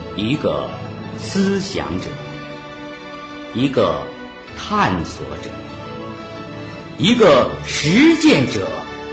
一个思想者，一个探索者，一个实践者。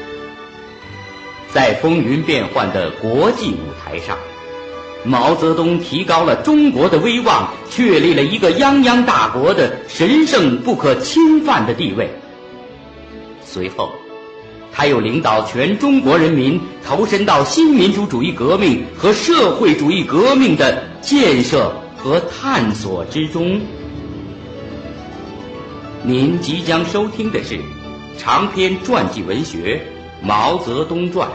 在风云变幻的国际舞台上，毛泽东提高了中国的威望，确立了一个泱泱大国的神圣不可侵犯的地位。随后他又领导全中国人民投身到新民主主义革命和社会主义革命的建设和探索之中。您即将收听的是长篇传记文学《毛泽东传》。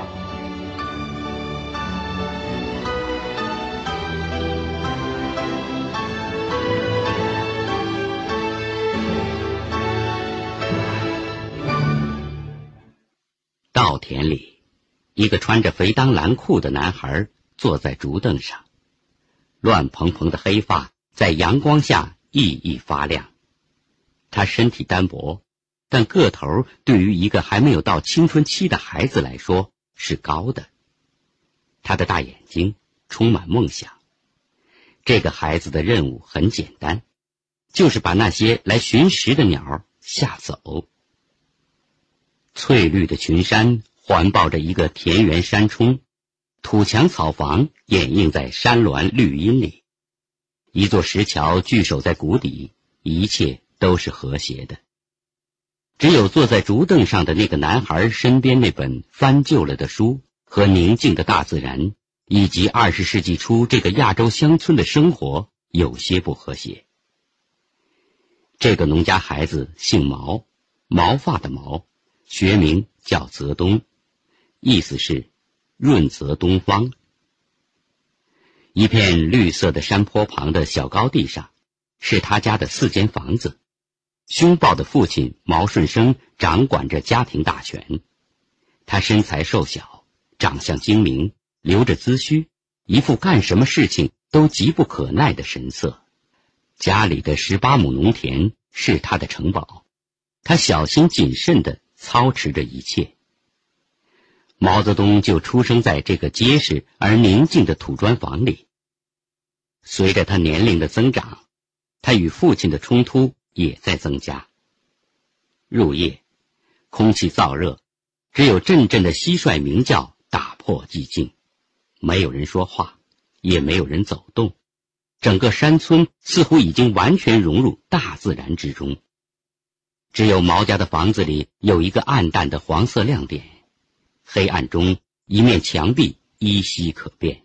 稻田里，一个穿着肥裆蓝裤的男孩坐在竹凳上，乱蓬蓬的黑发在阳光下熠熠发亮。他身体单薄，但个头对于一个还没有到青春期的孩子来说是高的。他的大眼睛充满梦想。这个孩子的任务很简单，就是把那些来寻食的鸟吓走。翠绿的群山环抱着一个田园山冲，土墙草房掩映在山峦绿荫里，一座石桥据守在谷底，一切都是和谐的。只有坐在竹凳上的那个男孩身边那本翻旧了的书和宁静的大自然，以及20世纪初这个亚洲乡村的生活有些不和谐。这个农家孩子姓毛，毛发的毛，学名叫泽东，意思是润泽东方。一片绿色的山坡旁的小高地上，是他家的4间房子。凶暴的父亲毛顺生掌管着家庭大权。他身材瘦小，长相精明，留着髭须，一副干什么事情都急不可耐的神色。家里的18亩农田是他的城堡，他小心谨慎地操持着一切。毛泽东就出生在这个结实而宁静的土砖房里。随着他年龄的增长，他与父亲的冲突也在增加。入夜，空气燥热，只有阵阵的蟋蟀鸣叫打破寂静。没有人说话，也没有人走动，整个山村似乎已经完全融入大自然之中。只有毛家的房子里有一个暗淡的黄色亮点，黑暗中一面墙壁依稀可辨。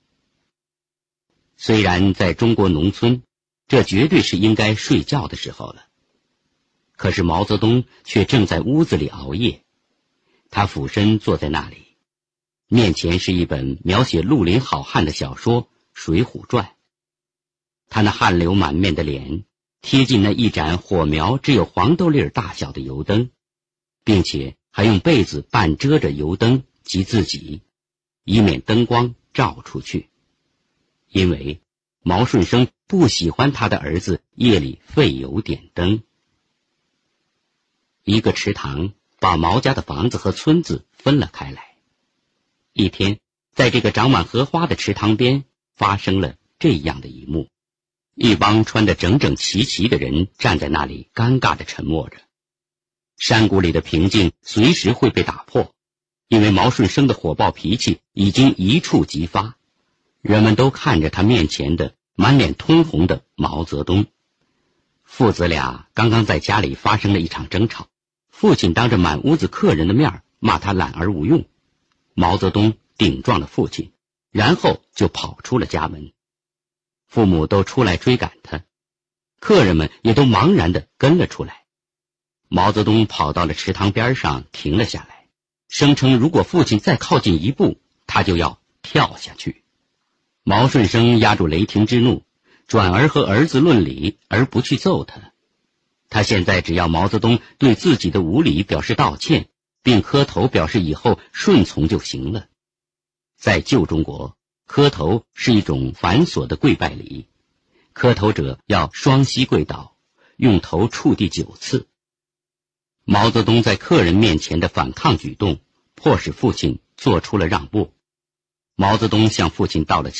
虽然在中国农村，这绝对是应该睡觉的时候了，可是毛泽东却正在屋子里熬夜。他俯身坐在那里，面前是一本描写绿林好汉的小说《水浒传》。他那汗流满面的脸贴近那一盏火苗只有黄豆粒大小的油灯，并且还用被子半遮着油灯及自己，以免灯光照出去。因为毛顺生不喜欢他的儿子夜里费油点灯。一个池塘把毛家的房子和村子分了开来。一天，在这个长满荷花的池塘边发生了这样的一幕。一帮穿得整整齐齐的人站在那里尴尬地沉默着。山谷里的平静随时会被打破，因为毛顺生的火爆脾气已经一触即发。人们都看着他面前的满脸通红的毛泽东。父子俩刚刚在家里发生了一场争吵，父亲当着满屋子客人的面骂他懒而无用。毛泽东顶撞了父亲，然后就跑出了家门。父母都出来追赶他，客人们也都茫然地跟了出来。毛泽东跑到了池塘边上停了下来，声称如果父亲再靠近一步，他就要跳下去。毛顺生压住雷霆之怒，转而和儿子论理，而不去揍他。他现在只要毛泽东对自己的无礼表示道歉，并磕头表示以后顺从就行了。在旧中国，磕头是一种繁琐的跪拜礼，磕头者要双膝跪倒，用头触地9次。毛泽东在客人面前的反抗举动，迫使父亲做出了让步。毛泽东向父亲道了歉，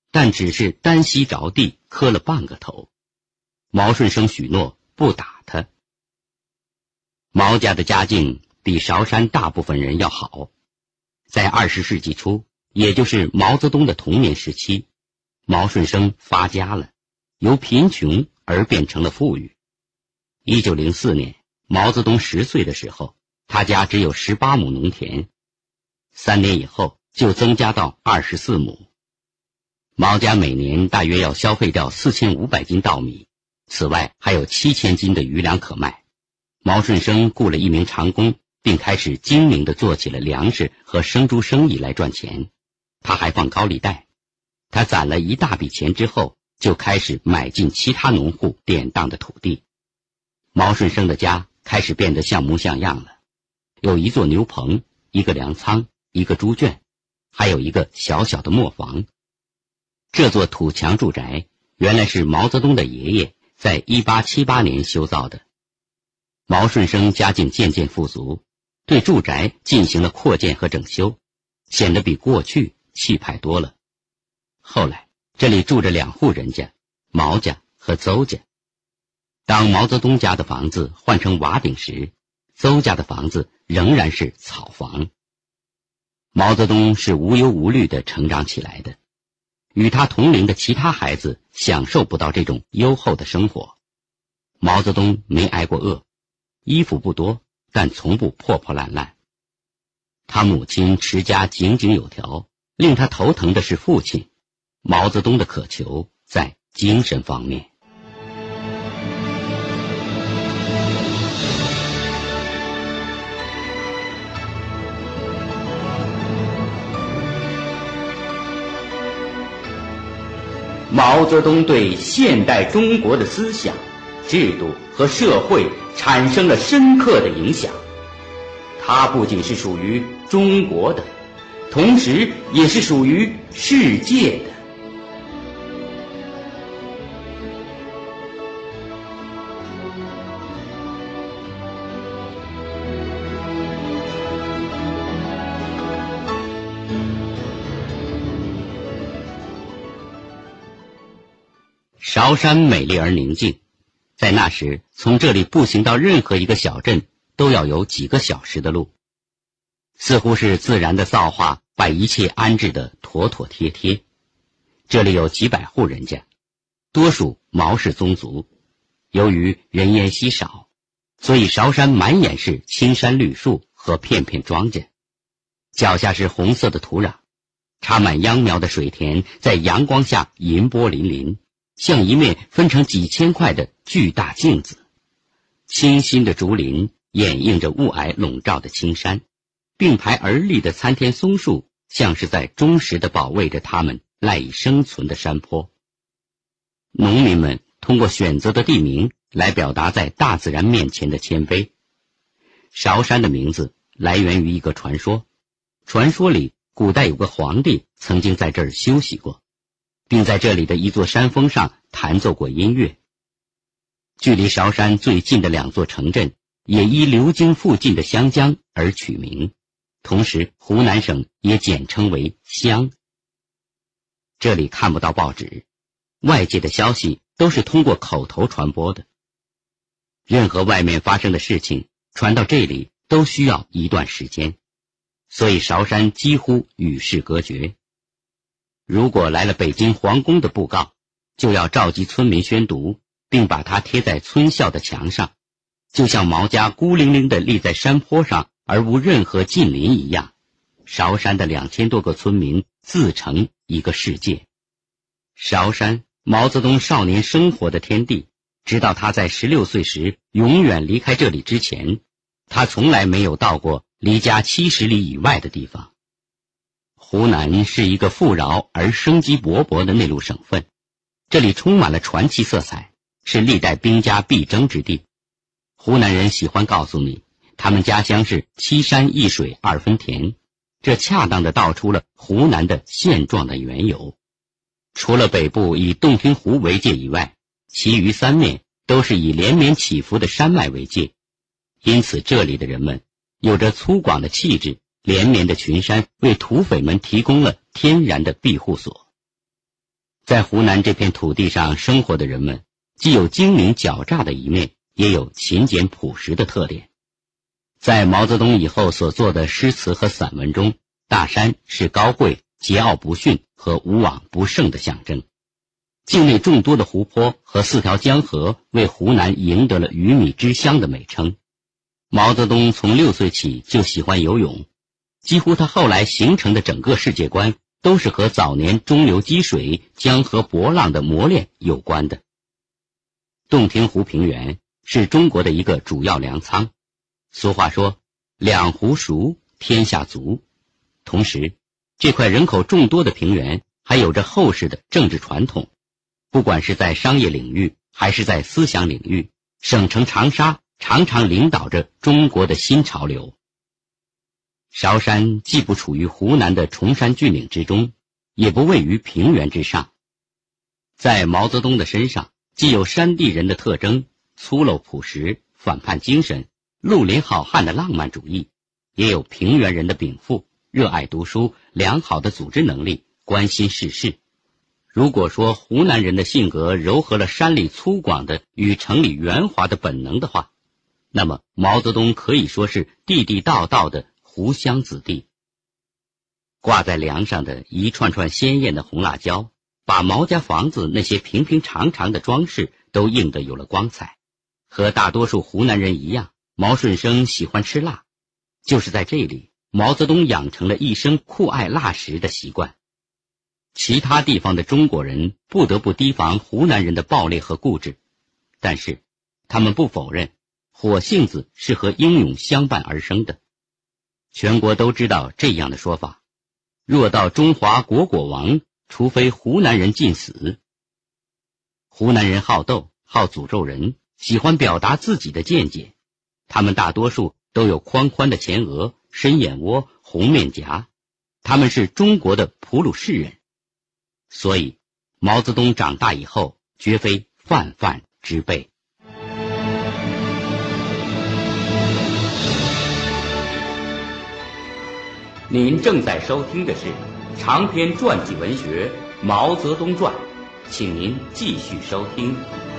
但只是单膝着地磕了半个头。毛顺生许诺不打他。毛家的家境比韶山大部分人要好。在20世纪初，也就是毛泽东的童年时期，毛顺生发家了，由贫穷而变成了富裕。1904年，毛泽东10岁的时候，他家只有18亩农田，3年以后就增加到24亩。毛家每年大约要消费掉4500斤稻米，此外还有7000斤的余粮可卖。毛顺生雇了一名长工，并开始精明地做起了粮食和生猪生意来赚钱。他还放高利贷。他攒了一大笔钱之后，就开始买进其他农户典当的土地。毛顺生的家开始变得像模像样了，有一座牛棚，一个粮仓，一个猪圈，还有一个小小的磨坊。这座土墙住宅原来是毛泽东的爷爷在1878年修造的。毛顺生家境渐渐富足，对住宅进行了扩建和整修，显得比过去气派多了。后来这里住着2户人家，毛家和邹家。当毛泽东家的房子换成瓦顶时，邹家的房子仍然是草房。毛泽东是无忧无虑地成长起来的，与他同龄的其他孩子享受不到这种优厚的生活。毛泽东没挨过饿，衣服不多，但从不破破烂烂。他母亲持家井井有条，令他头疼的是父亲。毛泽东的渴求在精神方面。毛泽东对现代中国的思想、制度和社会产生了深刻的影响。它不仅是属于中国的，同时也是属于世界的。韶山美丽而宁静，在那时从这里步行到任何一个小镇都要有几个小时的路，似乎是自然的造化把一切安置得妥妥帖帖。这里有几百户人家，多属毛氏宗族。由于人烟稀少，所以韶山满眼是青山绿树和片片庄稼，脚下是红色的土壤，插满秧苗的水田在阳光下银波粼粼，像一面分成几千块的巨大镜子。清新的竹林掩映着雾霭笼罩的青山，并排而立的参天松树像是在忠实地保卫着它们赖以生存的山坡。农民们通过选择的地名来表达在大自然面前的谦卑。韶山的名字来源于一个传说，传说里古代有个皇帝曾经在这儿休息过，并在这里的一座山峰上弹奏过音乐。距离韶山最近的2座城镇也依流经附近的湘江而取名，同时湖南省也简称为湘。这里看不到报纸，外界的消息都是通过口头传播的。任何外面发生的事情传到这里都需要一段时间，所以韶山几乎与世隔绝。如果来了北京皇宫的布告，就要召集村民宣读，并把它贴在村校的墙上，就像毛家孤零零地立在山坡上而无任何近邻一样。韶山的2000多个村民自成一个世界。韶山，毛泽东少年生活的天地，直到他在16岁时永远离开这里之前，他从来没有到过离家70里以外的地方。湖南是一个富饶而生机勃勃的内陆省份，这里充满了传奇色彩，是历代兵家必争之地。湖南人喜欢告诉你，他们家乡是7山1水2分田，这恰当地道出了湖南的现状的缘由。除了北部以洞庭湖为界以外，其余3面都是以连绵起伏的山脉为界，因此这里的人们有着粗犷的气质，连绵的群山为土匪们提供了天然的庇护所。 在湖南这片土地上生活的人们，既有精明狡诈的一面，也有勤俭朴实的特点。在毛泽东以后所做的诗词和散文中，大山是高贵、桀骜不驯和无往不胜的象征。境内众多的湖泊和4条江河为湖南赢得了鱼米之乡的美称。毛泽东从6岁起就喜欢游泳，几乎他后来形成的整个世界观都是和早年中流击水、江河波浪的磨练有关的。洞庭湖平原是中国的一个主要粮仓。俗话说，两湖熟，天下足。同时，这块人口众多的平原还有着厚实的政治传统，不管是在商业领域还是在思想领域，省城长沙常常领导着中国的新潮流。韶山既不处于湖南的崇山峻岭之中，也不位于平原之上。在毛泽东的身上，既有山地人的特征，粗陋朴实、反叛精神、绿林好汉的浪漫主义，也有平原人的禀赋，热爱读书、良好的组织能力、关心世事。如果说湖南人的性格糅合了山里粗犷的与城里圆滑的本能的话，那么毛泽东可以说是地地道道的湖湘子弟。挂在梁上的一串串鲜艳的红辣椒，把毛家房子那些平平常常的装饰都映得有了光彩。和大多数湖南人一样，毛顺生喜欢吃辣，就是在这里，毛泽东养成了一生酷爱辣食的习惯。其他地方的中国人不得不提防湖南人的暴烈和固执，但是他们不否认火性子是和英勇相伴而生的。全国都知道这样的说法：若到中华国果亡，除非湖南人尽死。湖南人好斗，好诅咒人，喜欢表达自己的见解。他们大多数都有宽宽的前额、深眼窝、红面颊，他们是中国的普鲁士人。所以毛泽东长大以后绝非泛泛之辈。您正在收听的是长篇传记文学《毛泽东传》，请您继续收听。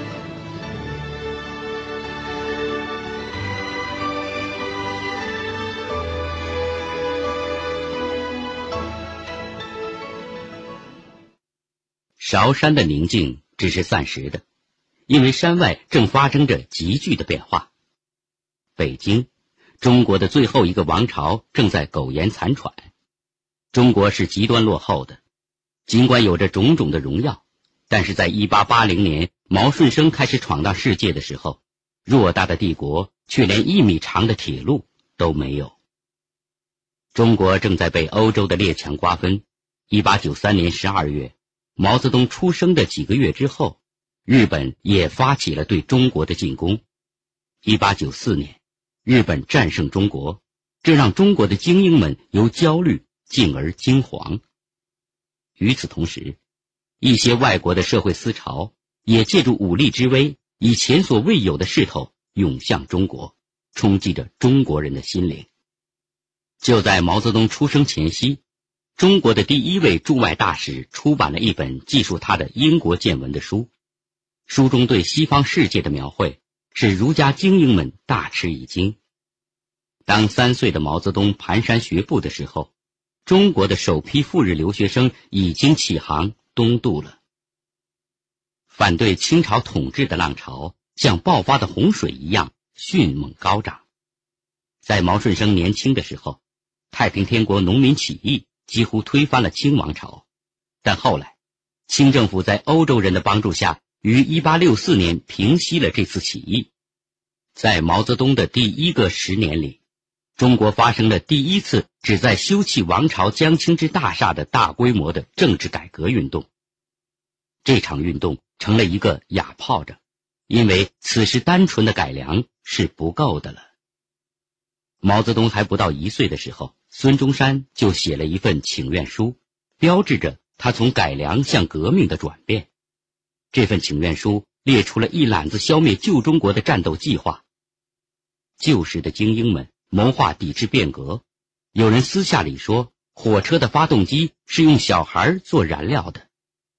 韶山的宁静只是暂时的，因为山外正发生着急剧的变化。北京，中国的最后一个王朝正在苟延残喘。中国是极端落后的，尽管有着种种的荣耀，但是在1880年毛顺生开始闯荡世界的时候，偌大的帝国却连1米长的铁路都没有。中国正在被欧洲的列强瓜分。1893年12月，毛泽东出生的几个月之后，日本也发起了对中国的进攻。1894年，日本战胜中国，这让中国的精英们由焦虑进而惊惶。与此同时，一些外国的社会思潮也借助武力之威，以前所未有的势头涌向中国，冲击着中国人的心灵。就在毛泽东出生前夕，中国的第一位驻外大使出版了一本记述他的英国见闻的书，书中对西方世界的描绘使儒家精英们大吃一惊。当3岁的毛泽东蹒跚学步的时候，中国的首批赴日留学生已经起航东渡了。反对清朝统治的浪潮像爆发的洪水一样迅猛高涨。在毛顺生年轻的时候，太平天国农民起义几乎推翻了清王朝，但后来清政府在欧洲人的帮助下，于1864年平息了这次起义。在毛泽东的第1个10年里，中国发生了第一次旨在修葺王朝江青之大厦的大规模的政治改革运动。这场运动成了一个哑炮仗，因为此时单纯的改良是不够的了。毛泽东还不到1岁的时候，孙中山就写了一份请愿书，标志着他从改良向革命的转变。这份请愿书列出了一揽子消灭旧中国的战斗计划。旧时的精英们谋划抵制变革，有人私下里说火车的发动机是用小孩做燃料的，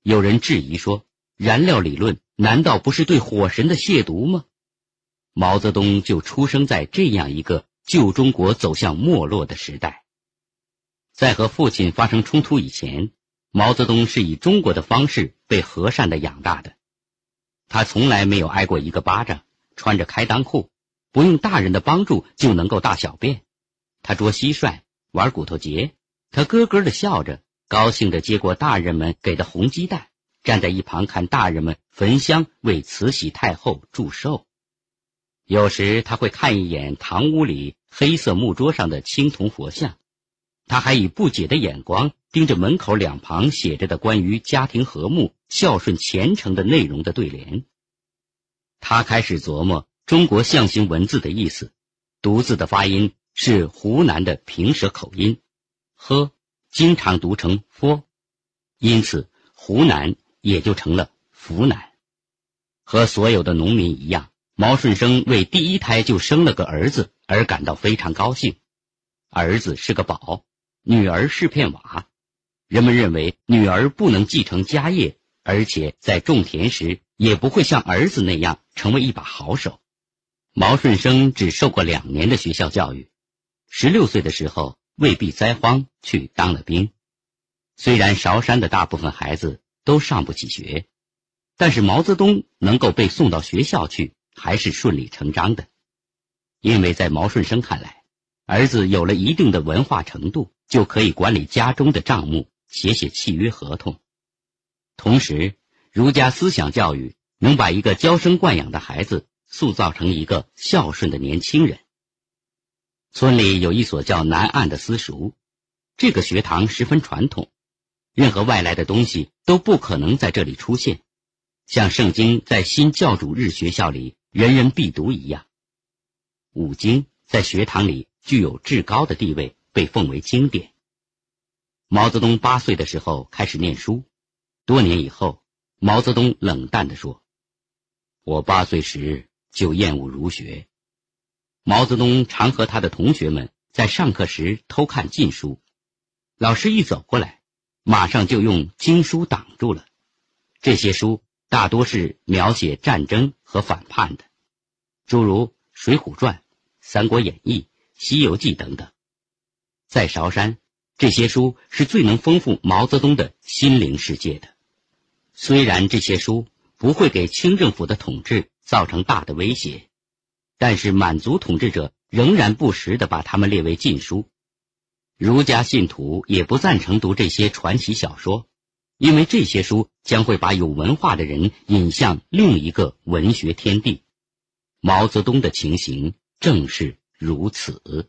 有人质疑说，燃料理论难道不是对火神的亵渎吗？毛泽东就出生在这样一个旧中国走向没落的时代。在和父亲发生冲突以前，毛泽东是以中国的方式被和善地养大的。他从来没有挨过一个巴掌，穿着开裆裤，不用大人的帮助就能够大小便。他捉蟋蟀，玩骨头节，他咯咯地笑着，高兴地接过大人们给的红鸡蛋，站在一旁看大人们焚香为慈禧太后祝寿。有时他会看一眼堂屋里黑色木桌上的青铜佛像，他还以不解的眼光盯着门口两旁写着的关于家庭和睦、孝顺虔诚的内容的对联。他开始琢磨中国象形文字的意思，读字的发音是湖南的平舌口音，呵经常读成 f， 因此湖南也就成了湖南。和所有的农民一样，毛顺生为第一胎就生了个儿子而感到非常高兴。儿子是个宝，女儿是片瓦。人们认为女儿不能继承家业，而且在种田时也不会像儿子那样成为一把好手。毛顺生只受过2年的学校教育，16岁的时候为避灾荒去当了兵。虽然韶山的大部分孩子都上不起学，但是毛泽东能够被送到学校去还是顺理成章的。因为在毛顺生看来，儿子有了一定的文化程度，就可以管理家中的账目，写契约合同。同时，儒家思想教育能把一个娇生惯养的孩子塑造成一个孝顺的年轻人。村里有一所叫南岸的私塾，这个学堂十分传统，任何外来的东西都不可能在这里出现，像圣经在新教主日学校里人人必读一样。五经在学堂里具有至高的地位，被奉为经典。毛泽东8岁的时候开始念书，多年以后，毛泽东冷淡地说，我8岁时就厌恶儒学。毛泽东常和他的同学们在上课时偷看禁书，老师一走过来，马上就用经书挡住了。这些书大多是描写战争和反叛的，诸如《水浒传》《三国演义》《西游记》等等。在韶山，这些书是最能丰富毛泽东的心灵世界的。虽然这些书不会给清政府的统治造成大的威胁，但是满族统治者仍然不时地把它们列为禁书。儒家信徒也不赞成读这些传奇小说，因为这些书将会把有文化的人引向另一个文学天地。毛泽东的情形正是如此。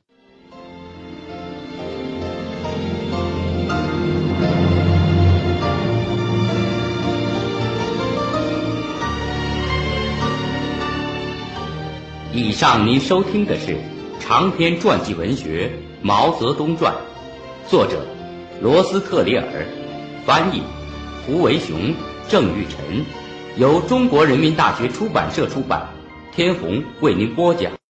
以上您收听的是长篇传记文学《毛泽东传》，作者罗斯特里尔，翻译胡维雄、郑玉晨，由中国人民大学出版社出版，天虹为您播讲。